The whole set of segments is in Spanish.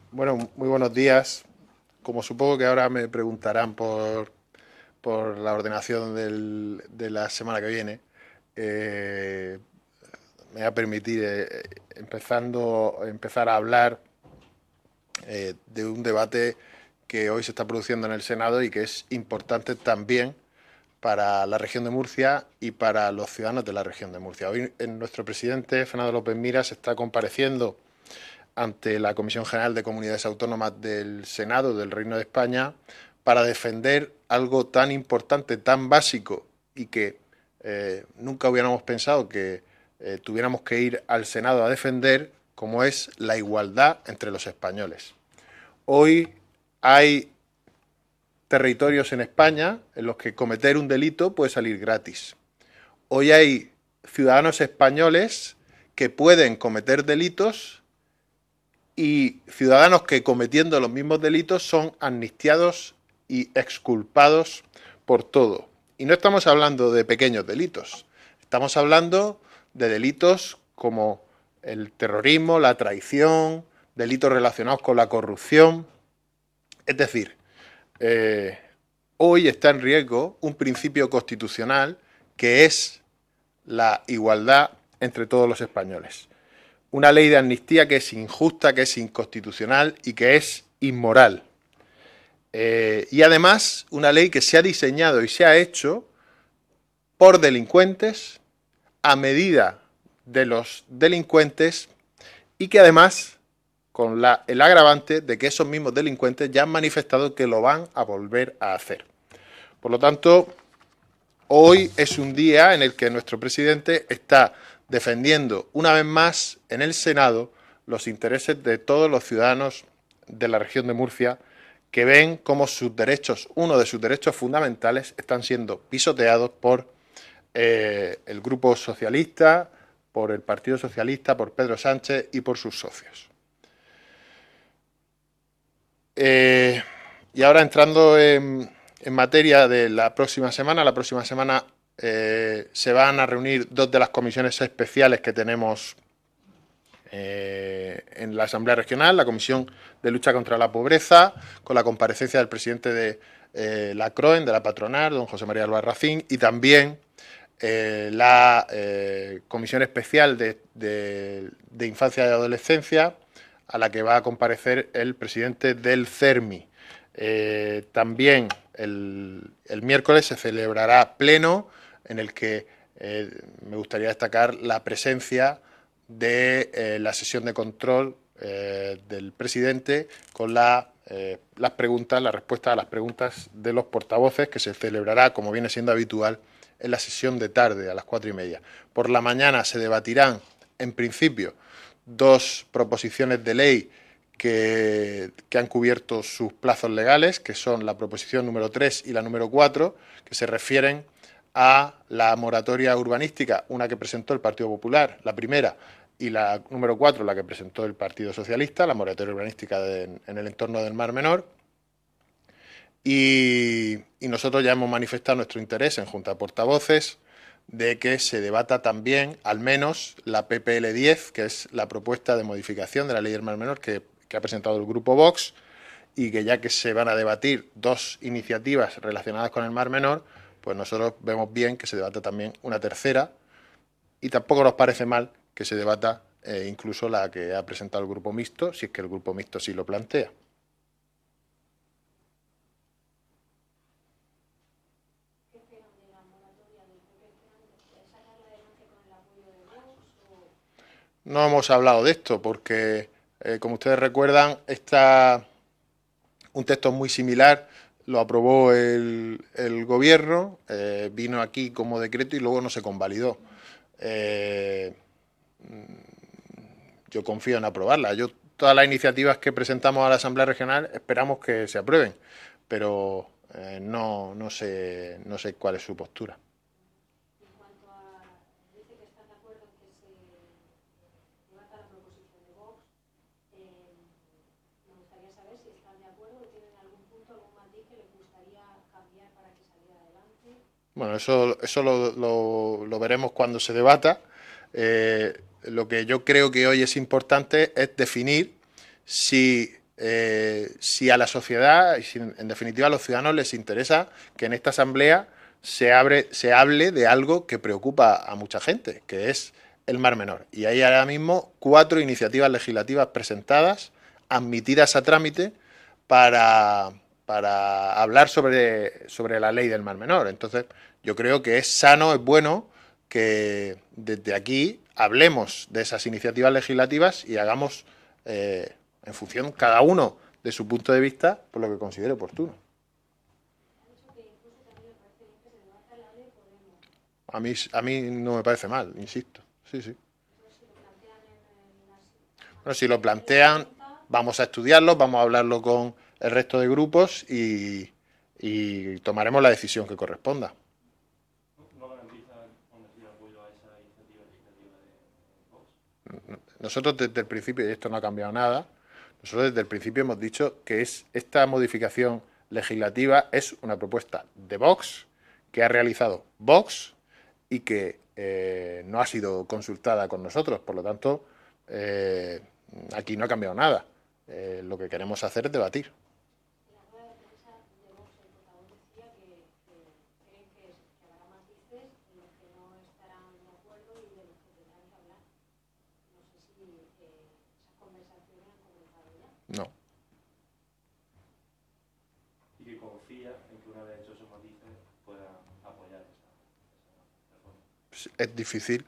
Bueno, muy buenos días. Como supongo que ahora me preguntarán por la ordenación de la semana que viene, eh, me voy a permitir empezar a hablar de un debate que hoy se está produciendo en el Senado y que es importante también para la región de Murcia y para los ciudadanos de la región de Murcia. Hoy nuestro presidente, Fernando López Miras, está compareciendo ante la Comisión General de Comunidades Autónomas del Senado del Reino de España para defender algo tan importante, tan básico y que nunca hubiéramos pensado que tuviéramos que ir al Senado a defender, como es la igualdad entre los españoles. Hoy hay territorios en España en los que cometer un delito puede salir gratis. Hoy hay ciudadanos españoles que pueden cometer delitos y ciudadanos que cometiendo los mismos delitos son amnistiados y exculpados por todo. Y no estamos hablando de pequeños delitos, estamos hablando de delitos como el terrorismo, la traición, delitos relacionados con la corrupción. Es decir, eh, hoy está en riesgo un principio constitucional que es la igualdad entre todos los españoles. Una ley de amnistía que es injusta, que es inconstitucional y que es inmoral. Y además una ley que se ha diseñado y se ha hecho por delincuentes, a medida de los delincuentes y que además con el agravante de que esos mismos delincuentes ya han manifestado que lo van a volver a hacer. Por lo tanto, hoy es un día en el que nuestro presidente está defendiendo una vez más en el Senado los intereses de todos los ciudadanos de la región de Murcia que ven cómo sus derechos, uno de sus derechos fundamentales, están siendo pisoteados por el Grupo Socialista, por el Partido Socialista, por Pedro Sánchez y por sus socios. Y ahora entrando en materia de la próxima semana se van a reunir dos de las comisiones especiales que tenemos en la Asamblea Regional, la Comisión de Lucha contra la Pobreza, con la comparecencia del presidente de la CROEN, de la patronal, don José María Albarracín, y también la Comisión Especial de Infancia y Adolescencia, a la que va a comparecer el presidente del CERMI. También el miércoles se celebrará pleno en el que me gustaría destacar la presencia de la sesión de control del presidente con las respuestas a las preguntas de los portavoces, que se celebrará, como viene siendo habitual, en la sesión de tarde, a las 4:30. Por la mañana se debatirán, en principio, dos proposiciones de ley que han cubierto sus plazos legales, que son la proposición número 3 y la número 4, que se refieren a la moratoria urbanística, una que presentó el Partido Popular, la primera, y la número 4, la que presentó el Partido Socialista, la moratoria urbanística en el entorno del Mar Menor. Y nosotros ya hemos manifestado nuestro interés en Junta de Portavoces de que se debata también, al menos, la PPL 10, que es la propuesta de modificación de la ley del Mar Menor que ha presentado el Grupo Vox, y que ya que se van a debatir dos iniciativas relacionadas con el Mar Menor, pues nosotros vemos bien que se debata también una tercera, y tampoco nos parece mal que se debata incluso la que ha presentado el Grupo Mixto, si es que el Grupo Mixto sí lo plantea. No hemos hablado de esto porque, como ustedes recuerdan, un texto muy similar lo aprobó el gobierno, vino aquí como decreto y luego no se convalidó. Eh, yo confío en aprobarla. Todas las iniciativas que presentamos a la Asamblea Regional esperamos que se aprueben, pero no sé cuál es su postura. Bueno, eso lo veremos cuando se debata. Lo que yo creo que hoy es importante es definir si si a la sociedad, y si en definitiva a los ciudadanos les interesa que en esta asamblea se hable de algo que preocupa a mucha gente, que es el Mar Menor. Y hay ahora mismo 4 iniciativas legislativas presentadas, admitidas a trámite, para hablar sobre la ley del Mar Menor. Entonces, yo creo que es sano, es bueno que desde aquí hablemos de esas iniciativas legislativas y hagamos, en función, cada uno de su punto de vista, por lo que considere oportuno. A mí no me parece mal, insisto. Sí, sí. Bueno, si lo plantean, vamos a estudiarlo, vamos a hablarlo con el resto de grupos y tomaremos la decisión que corresponda. Nosotros desde el principio, y esto no ha cambiado nada, nosotros desde el principio hemos dicho que esta modificación legislativa es una propuesta de Vox, que ha realizado Vox y que no ha sido consultada con nosotros. Por lo tanto, aquí no ha cambiado nada. Lo que queremos hacer es debatir. No. Y que confía en que una vez hecho esos matices pueda apoyar esa reforma. Es difícil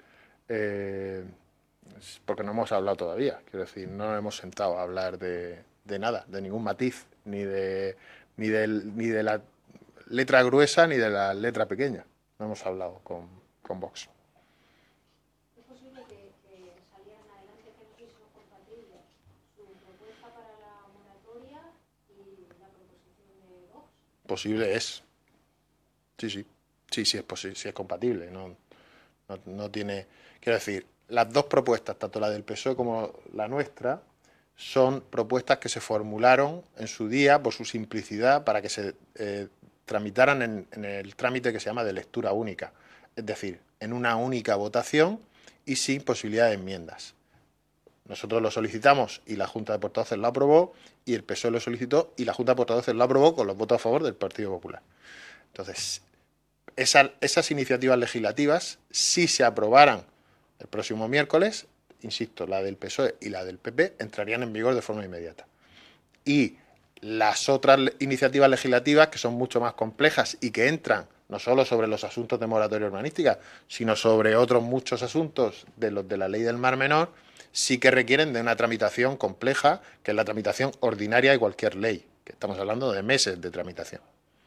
porque no hemos hablado todavía. Quiero decir, no nos hemos sentado a hablar de nada, de ningún matiz, ni de la letra gruesa ni de la letra pequeña. No hemos hablado con Vox. ¿Es posible que salieran adelante, que no sé si son compatibles, su propuesta para la moratoria y la proposición de Vox? Posible es. Sí, sí. Sí, sí es posible, sí es compatible. No tiene. Quiero decir, las dos propuestas, tanto la del PSOE como la nuestra, son propuestas que se formularon en su día por su simplicidad para que se tramitaran en el trámite que se llama de lectura única. Es decir, en una única votación y sin posibilidad de enmiendas. Nosotros lo solicitamos y la Junta de Portavoces lo aprobó, y el PSOE lo solicitó y la Junta de Portavoces lo aprobó con los votos a favor del Partido Popular. Entonces, esas iniciativas legislativas, si se aprobaran el próximo miércoles, insisto, la del PSOE y la del PP, entrarían en vigor de forma inmediata. Y las otras iniciativas legislativas, que son mucho más complejas y que entran no solo sobre los asuntos de moratoria urbanística, sino sobre otros muchos asuntos de los de la ley del Mar Menor, sí que requieren de una tramitación compleja, que es la tramitación ordinaria de cualquier ley, que estamos hablando de meses de tramitación.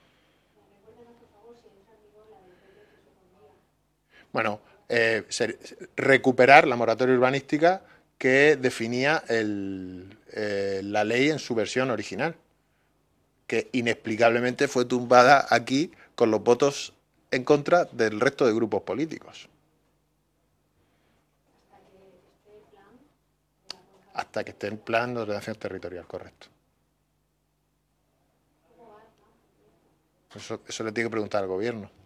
Bueno, recuperar la moratoria urbanística que definía la ley en su versión original, que inexplicablemente fue tumbada aquí con los votos en contra del resto de grupos políticos. Hasta que esté el plan de ordenación territorial, correcto. Eso le tiene que preguntar al gobierno.